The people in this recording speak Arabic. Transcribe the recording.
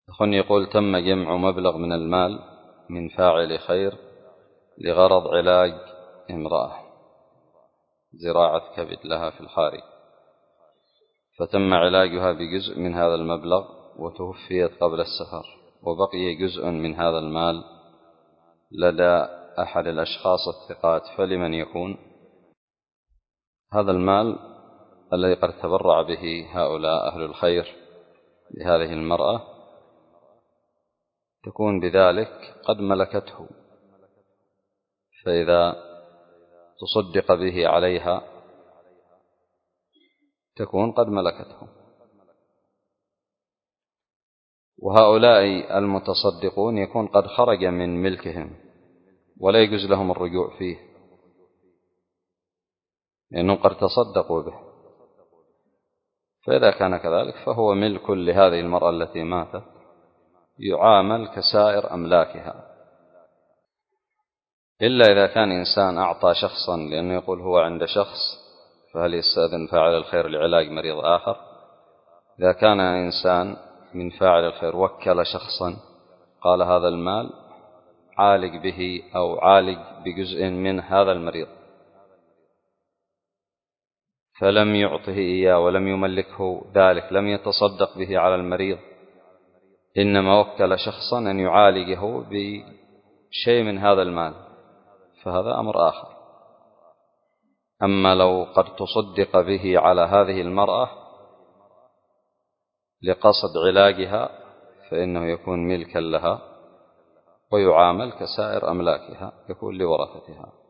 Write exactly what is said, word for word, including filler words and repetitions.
أخونا يقول: تم جمع مبلغ من المال من فاعل خير لغرض علاج امرأة زراعة كبد لها في الخارج، فتم علاجها بجزء من هذا المبلغ وتوفيت قبل السفر، وبقي جزء من هذا المال لدى أحد الأشخاص الثقات، فلمن يكون هذا المال الذي قد تبرع به هؤلاء أهل الخير لهذه المرأة؟ تكون بذلك قد ملكته، فإذا تصدق به عليها تكون قد ملكته. وهؤلاء المتصدقون يكون قد خرج من ملكهم ولا يجوز لهم الرجوع فيه، لأنهم قد تصدقوا به. فإذا كان كذلك فهو ملك لهذه المرأة التي ماتت، يعامل كسائر أملاكها، إلا إذا كان إنسان أعطى شخصا لأنه يقول هو عند شخص، فهل يستأذن فاعل الخير لعلاج مريض آخر؟ إذا كان إنسان من فاعل الخير وكل شخصا قال هذا المال عالج به أو عالج بجزء من هذا المريض، فلم يعطه إياه ولم يملكه ذلك، لم يتصدق به على المريض، إنما وكل شخصا أن يعالجه بشيء من هذا المال، فهذا أمر آخر. أما لو قد تصدق به على هذه المرأة لقصد علاجها فإنه يكون ملكا لها ويعامل كسائر أملاكها، يكون لورثتها.